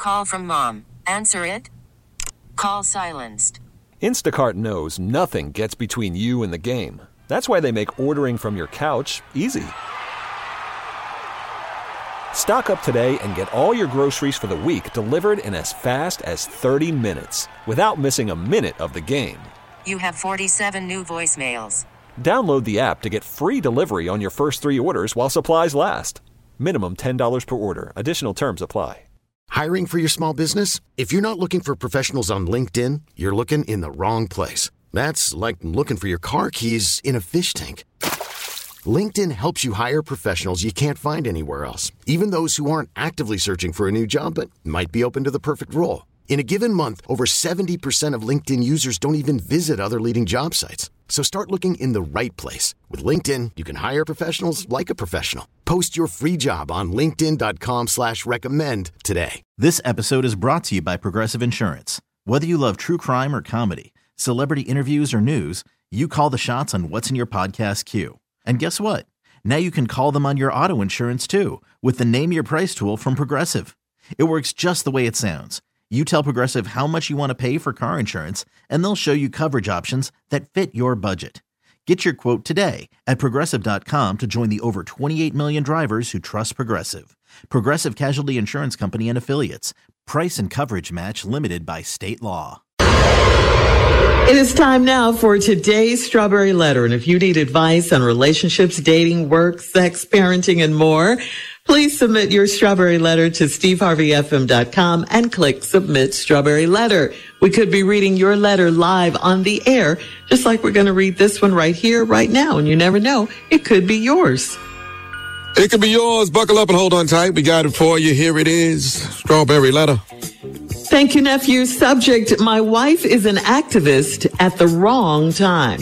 call from mom. Answer it. Call silenced. Instacart knows nothing gets between you and the game. That's why they make ordering from your couch easy. Stock up today and get all your groceries for the week delivered in as fast as 30 minutes without missing a minute of the game. You have 47 new voicemails. Download the app to get free delivery on your first 3 orders while supplies last. Minimum $10 per order. Additional terms apply. Hiring for your small business? If you're not looking for professionals on LinkedIn, you're looking in the wrong place. That's like looking for your car keys in a fish tank. LinkedIn helps you hire professionals you can't find anywhere else, even those who aren't actively searching for a new job but might be open to the perfect role. In a given month, over 70% of LinkedIn users don't even visit other leading job sites. So start looking in the right place. With LinkedIn, you can hire professionals like a professional. Post your free job on linkedin.com/recommend today. This episode is brought to you by Progressive Insurance. Whether you love true crime or comedy, celebrity interviews or news, you call the shots on what's in your podcast queue. And guess what? Now you can call them on your auto insurance too with the Name Your Price tool from Progressive. It works just the way it sounds. You tell Progressive how much you want to pay for car insurance, and they'll show you coverage options that fit your budget. Get your quote today at Progressive.com to join the over 28 million drivers who trust Progressive. Progressive Casualty Insurance Company and Affiliates. Price and coverage match limited by state law. It is time now for today's Strawberry Letter. And if you need advice on relationships, dating, work, sex, parenting, and more, please submit your Strawberry Letter to steveharveyfm.com and click Submit Strawberry Letter. We could be reading your letter live on the air, just like we're going to read this one right here, right now. And you never know, it could be yours. It could be yours. Buckle up and hold on tight. We got it for you. Here it is. Strawberry Letter. Thank you, nephew. Subject, my wife is an activist at the wrong time.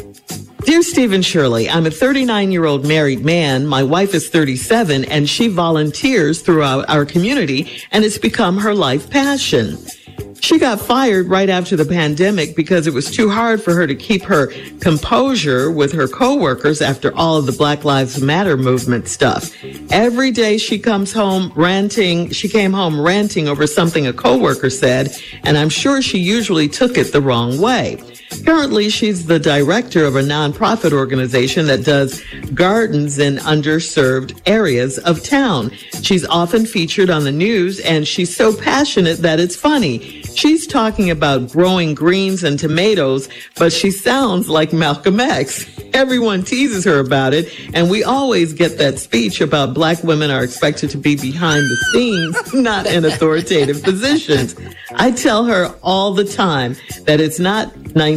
Dear Steve and Shirley, I'm a 39-year-old married man. My wife is 37, and she volunteers throughout our community, and it's become her life passion. She got fired right after the pandemic because it was too hard for her to keep her composure with her coworkers after all of the Black Lives Matter movement stuff. Every day she comes home ranting. She came home ranting over something a coworker said, and I'm sure she usually took it the wrong way. Currently, she's the director of a nonprofit organization that does gardens in underserved areas of town. She's often featured on the news, and she's so passionate that it's funny. She's talking about growing greens and tomatoes, but she sounds like Malcolm X. Everyone teases her about it, and we always get that speech about Black women are expected to be behind the scenes, not in authoritative positions. I tell her all the time that it's not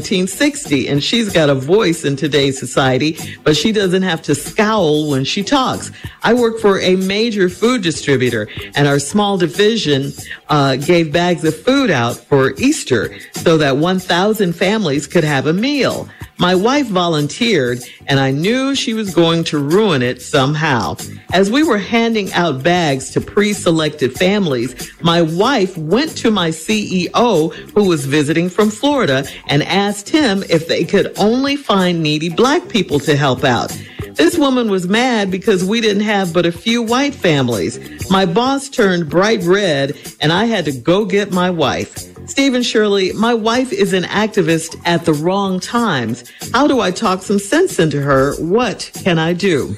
1960, and she's got a voice in today's society, but she doesn't have to scowl when she talks. I work for a major food distributor, and our small division gave bags of food out for Easter so that 1,000 families could have a meal. My wife volunteered, and I knew she was going to ruin it somehow. As we were handing out bags to pre-selected families, my wife went to my CEO, who was visiting from Florida, and asked him if they could only find needy Black people to help out. This woman was mad because we didn't have but a few white families. My boss turned bright red, and I had to go get my wife. Steve and Shirley, my wife is an activist at the wrong times. How do I talk some sense into her? What can I do?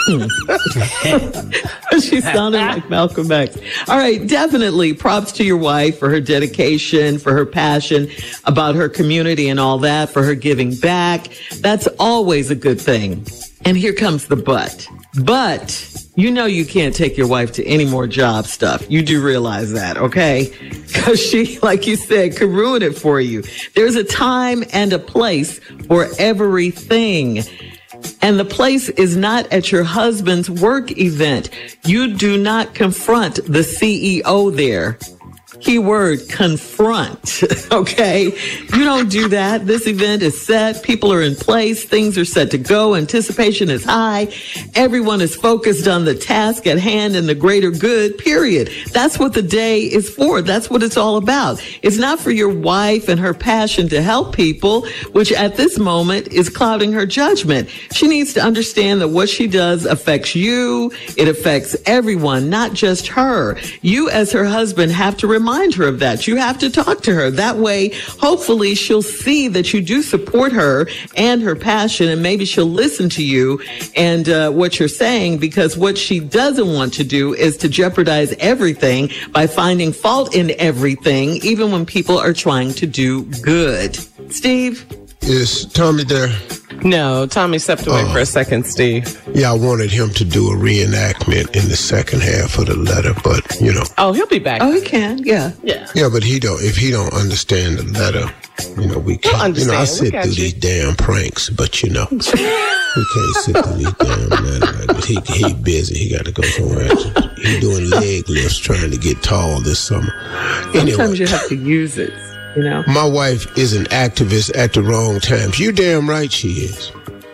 She sounded like Malcolm X. All right, definitely props to your wife for her dedication, for her passion about her community and all that, for her giving back. That's always a good thing. And here comes the but. But you know you can't take your wife to any more job stuff. You do realize that, okay? Because she, like you said, could ruin it for you. There's a time and a place for everything. And the place is not at your husband's work event. You do not confront the CEO there. Keyword, confront. Okay? You don't do that. This event is set. People are in place. Things are set to go. Anticipation is high. Everyone is focused on the task at hand and the greater good, period. That's what the day is for. That's what it's all about. It's not for your wife and her passion to help people, which at this moment is clouding her judgment. She needs to understand that what she does affects you. It affects everyone, not just her. You as her husband have to remind her of that. You have to talk to her. That way, hopefully she'll see that you do support her and her passion, and maybe she'll listen to you and what you're saying, because what she doesn't want to do is to jeopardize everything by finding fault in everything, even when people are trying to do good. Steve? Is Tommy there? No, Tommy stepped away for a second, Steve. Yeah, I wanted him to do a reenactment in the second half of the letter, but, you know. Oh, he'll be back. Oh, he can, yeah. Yeah, but if he don't understand the letter, you know, we can't. You know, I sit through these damn pranks, but, you know, we can't sit through these damn letters. He busy. He got to go somewhere. He doing leg lifts trying to get tall this summer. Sometimes you have to use it. You know? My wife is an activist at the wrong times. You damn right she is.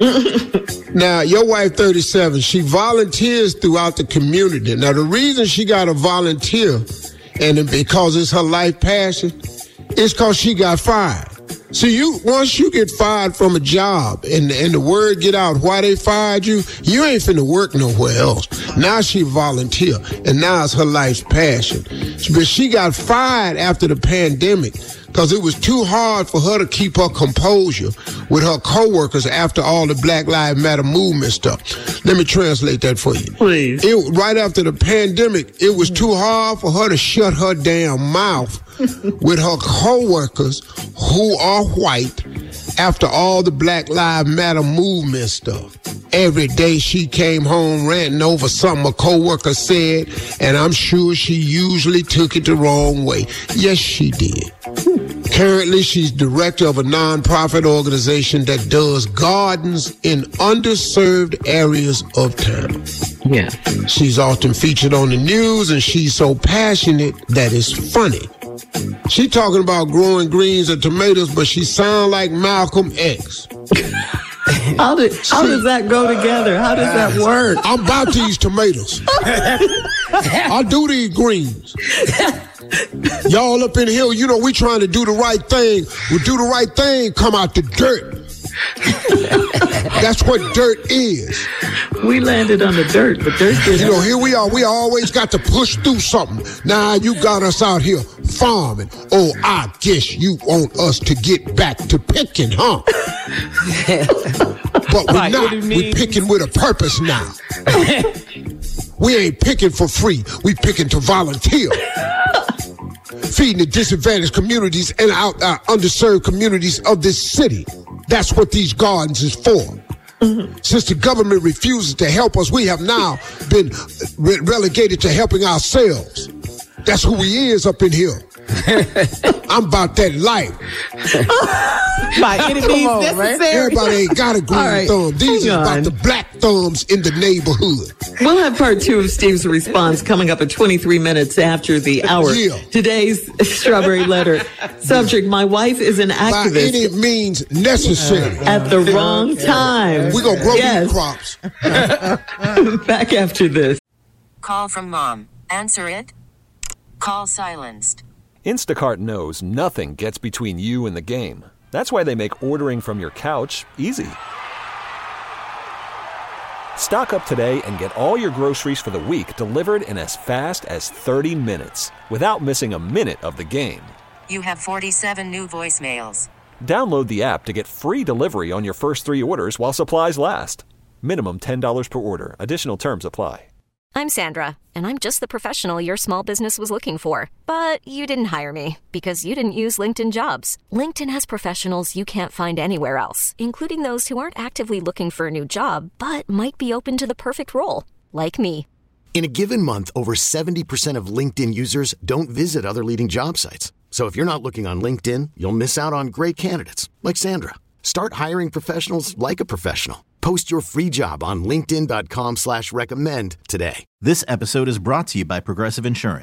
Now, your wife, 37, she volunteers throughout the community. Now, the reason she got to volunteer, and because it's her life passion, is because she got fired. So once you get fired from a job and the word get out why they fired you, you ain't finna work nowhere else. Now she volunteer, and now it's her life's passion. But she got fired after the pandemic because it was too hard for her to keep her composure with her coworkers after all the Black Lives Matter movement stuff. Let me translate that for you. Please. Right after the pandemic, it was too hard for her to shut her damn mouth with her coworkers who are white after all the Black Lives Matter movement stuff. Every day she came home ranting over something a coworker said, and I'm sure she usually took it the wrong way. Yes, she did. Currently, she's director of a nonprofit organization that does gardens in underserved areas of town. Yeah. She's often featured on the news, and she's so passionate that it's funny. She talking about growing greens and tomatoes, but she sound like Malcolm X. How does that go together? How does that work? I'm about these tomatoes. I do these greens. Y'all up in here, you know, we trying to do the right thing. We do the right thing, come out the dirt. That's what dirt is. We landed on the dirt, but dirt is... You know, here we are. We always got to push through something. Now you got us out here farming. Oh, I guess you want us to get back to picking, huh? But we're not. We're picking with a purpose now. We ain't picking for free. We picking to volunteer. Feeding the disadvantaged communities and underserved communities of this city. That's what these gardens is for. Mm-hmm. Since the government refuses to help us, we have now been relegated to helping ourselves. That's who we is up in here. I'm about that life. By any means necessary. Right? Everybody ain't got a green thumb. These are about the black thumbs in the neighborhood. We'll have part 2 of Steve's response coming up at 23 minutes after the hour. Yeah. Today's Strawberry Letter. Subject, my wife is an activist. By any means necessary. At the wrong time. We're going to grow these crops. Back after this. Call from mom. Answer it. Call silenced. Instacart knows nothing gets between you and the game. That's why they make ordering from your couch easy. Stock up today and get all your groceries for the week delivered in as fast as 30 minutes without missing a minute of the game. You have 47 new voicemails. Download the app to get free delivery on your first 3 orders while supplies last. Minimum $10 per order. Additional terms apply. I'm Sandra, and I'm just the professional your small business was looking for. But you didn't hire me because you didn't use LinkedIn Jobs. LinkedIn has professionals you can't find anywhere else, including those who aren't actively looking for a new job, but might be open to the perfect role, like me. In a given month, over 70% of LinkedIn users don't visit other leading job sites. So if you're not looking on LinkedIn, you'll miss out on great candidates, like Sandra. Start hiring professionals like a professional. Post your free job on linkedin.com/recommend today. This episode is brought to you by Progressive Insurance.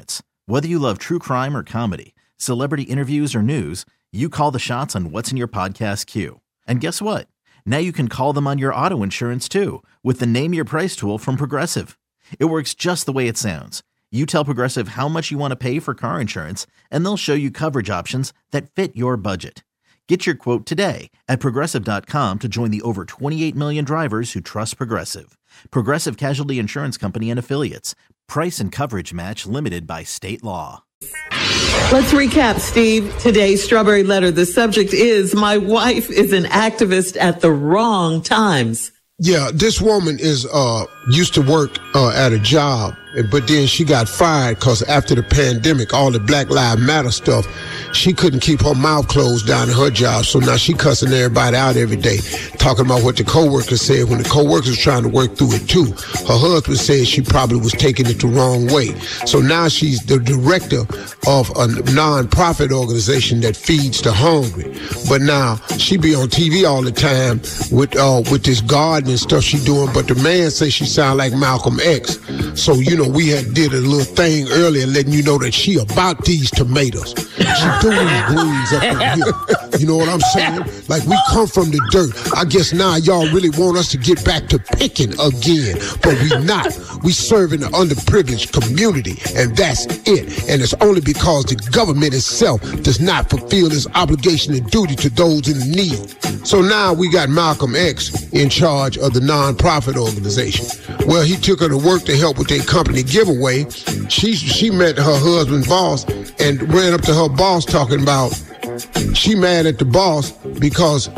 Whether you love true crime or comedy, celebrity interviews or news, you call the shots on what's in your podcast queue. And guess what? Now you can call them on your auto insurance too with the Name Your Price tool from Progressive. It works just the way it sounds. You tell Progressive how much you want to pay for car insurance, and they'll show you coverage options that fit your budget. Get your quote today at Progressive.com to join the over 28 million drivers who trust Progressive. Progressive Casualty Insurance Company and Affiliates. Price and coverage match limited by state law. Let's recap, Steve. Today's Strawberry Letter. The subject is, my wife is an activist at the wrong times. Yeah, this woman is used to work at a job, but then she got fired because after the pandemic, all the Black Lives Matter stuff, she couldn't keep her mouth closed down at her job. So now she cussing everybody out every day, talking about what the coworkers said when the coworkers was trying to work through it too. Her husband said she probably was taking it the wrong way. So now she's the director of a non-profit organization that feeds the hungry. But now she be on TV all the time with this garden and stuff she doing. But the man says she sound like Malcolm X. So, you know, we had did a little thing earlier letting you know that she about these tomatoes. She doing these greens up in here. You know what I'm saying? Like, we come from the dirt. I guess now y'all really want us to get back to picking again. But we not. We serving the underprivileged community, and that's it. And it's only because the government itself does not fulfill its obligation and duty to those in need. So now we got Malcolm X in charge of the non-profit organization. Well, he took her to work to help with their company giveaway. She met her husband's boss and ran up to her boss talking about she mad at the boss because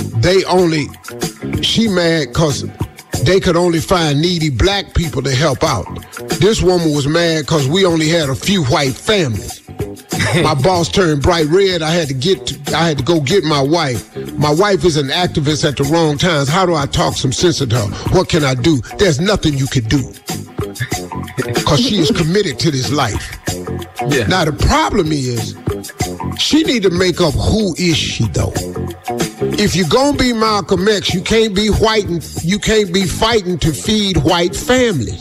she mad because they could only find needy black people to help out. This woman was mad because we only had a few white families. My boss turned bright red. I had to go get my wife. My wife is an activist at the wrong times. How do I talk some sense into her? What can I do? There's nothing you can do. Because she is committed to this life. Yeah. Now the problem is, she need to make up who is she though. If you're gonna be Malcolm X, you can't be white and you can't be fighting to feed white families.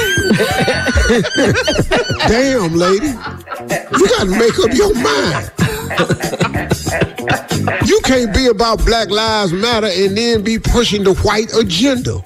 Damn, lady. You gotta make up your mind. You can't be about Black Lives Matter and then be pushing the white agenda.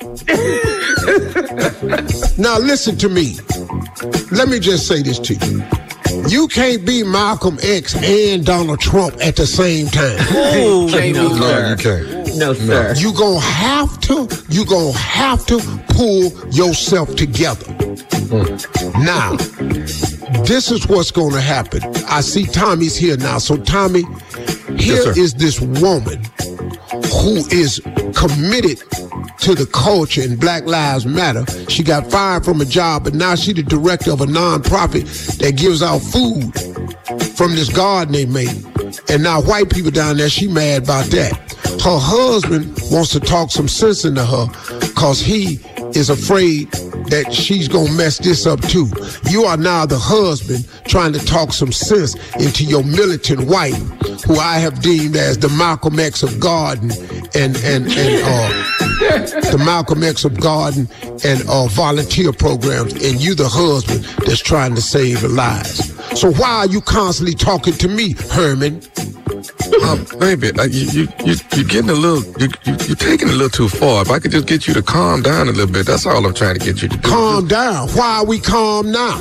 Now listen to me. Let me just say this to you. You can't be Malcolm X and Donald Trump at the same time. No, you can't. No, sir. You gonna have to pull yourself together. Now, this is what's gonna happen. I see Tommy's here now. So Tommy, here is this woman who is committed to the culture and Black Lives Matter. She got fired from a job, but now she's the director of a non-profit that gives out food from this garden they made. And now white people down there, she mad about that. Her husband wants to talk some sense into her because he is afraid that she's gonna mess this up too. You are now the husband trying to talk some sense into your militant wife, who I have deemed as the Malcolm X of garden and the Malcolm X of garden and volunteer programs, and you the husband that's trying to save lives. So why are you constantly talking to me, Herman? Baby, you're getting a little, you're taking it a little too far. If I could just get you to calm down a little bit, that's all I'm trying to get you to do. Calm down? Why are we calm now?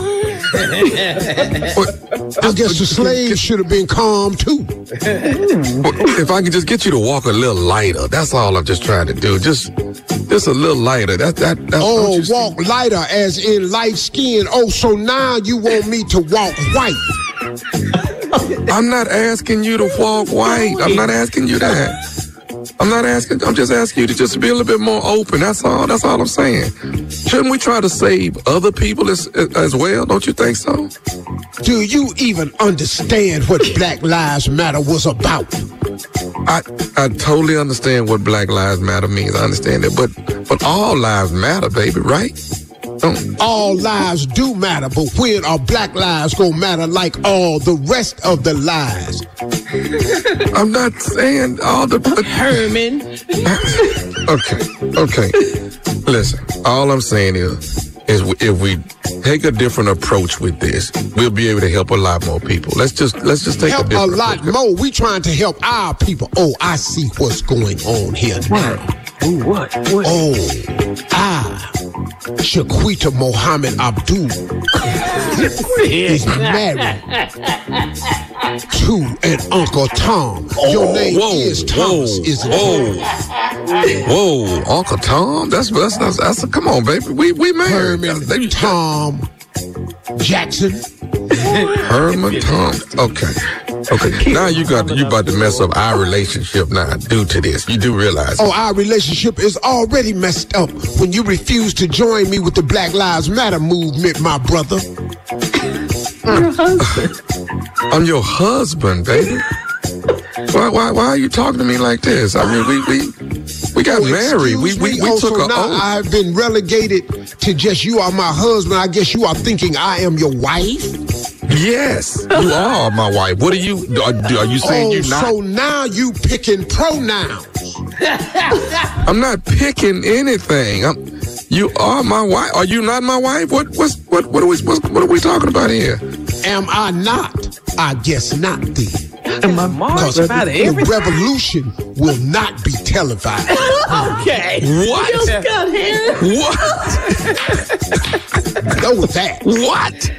I guess the slaves should have been calm too. If I could just get you to walk a little lighter, that's all I'm just trying to do. Just a little lighter. That's oh, walk lighter as in light skin. Oh, so now you want me to walk white? I'm not asking you to walk white. I'm not asking you that. I'm just asking you to just be a little bit more open. That's all I'm saying. Shouldn't we try to save other people as well? Don't you think so? Do you even understand what Black Lives Matter was about? I totally understand what Black Lives Matter means. I understand it. But all lives matter, baby, right? All lives do matter, but when are Black lives gonna matter like all the rest of the lives? I'm not saying all the... Herman. Okay. Listen, all I'm saying is, is if we take a different approach with this, we'll be able to help a lot more people. Let's just take help a different lot approach. more. We trying to help our people. Oh, I see what's going on here now. Ooh, what? Oh, Shaquita Mohammed Abdul is married to an Uncle Tom. Your name is Thomas, isn't it? Whoa, Uncle Tom? That's come on, baby. We married. Herman Tom Jackson. Herman Tom. Okay. Now you about to mess up our relationship now due to this. You do realize Oh, our relationship is already messed up when you refuse to join me with the Black Lives Matter movement, my brother. Your husband. I'm your husband, baby. Why are you talking to me like this? I mean, we got married. We took an oath. I've been relegated to just you are my husband. I guess you are thinking I am your wife? Yes, you are my wife. What are you saying you're not? So now you picking pronouns. I'm not picking anything. You are my wife. Are you not my wife? What are we talking about here? Am I not? I guess not then. Because the revolution will not be televised. Okay. What? You got hair. What? Go with that. What?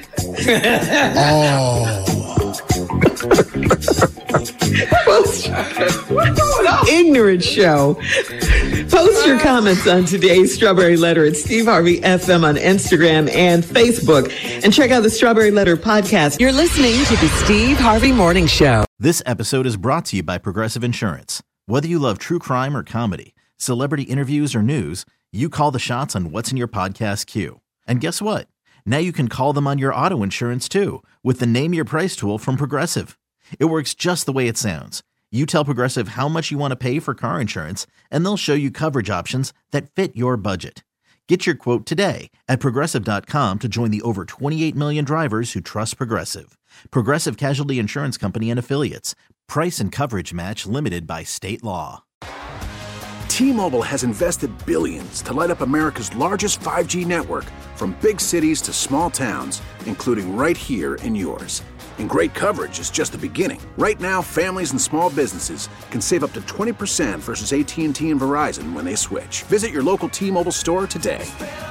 Ignorant show. Post your comments on today's Strawberry Letter at Steve Harvey FM on Instagram and Facebook. And check out the Strawberry Letter podcast. You're listening to the Steve Harvey Morning Show. This episode is brought to you by Progressive Insurance. Whether you love true crime or comedy, celebrity interviews or news, you call the shots on what's in your podcast queue. And guess what? Now you can call them on your auto insurance too with the Name Your Price tool from Progressive. It works just the way it sounds. You tell Progressive how much you want to pay for car insurance, and they'll show you coverage options that fit your budget. Get your quote today at Progressive.com to join the over 28 million drivers who trust Progressive. Progressive Casualty Insurance Company and Affiliates. Price and coverage match limited by state law. T-Mobile has invested billions to light up America's largest 5G network, from big cities to small towns, including right here in yours. And great coverage is just the beginning. Right now, families and small businesses can save up to 20% versus AT&T and Verizon when they switch. Visit your local T-Mobile store today.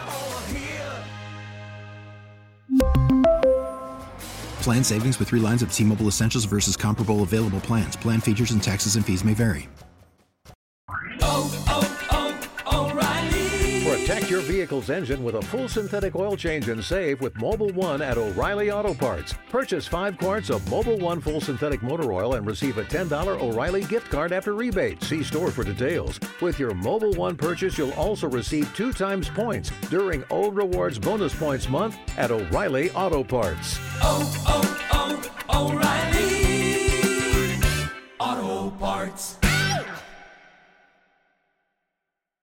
Plan savings with 3 lines of T-Mobile Essentials versus comparable available plans. Plan features and taxes and fees may vary. Protect your vehicle's engine with a full synthetic oil change and save with Mobil 1 at O'Reilly Auto Parts. Purchase 5 quarts of Mobil 1 full synthetic motor oil and receive a $10 O'Reilly gift card after rebate. See store for details. With your Mobil 1 purchase, you'll also receive 2 times points during O Rewards Bonus Points Month at O'Reilly Auto Parts. O'Reilly.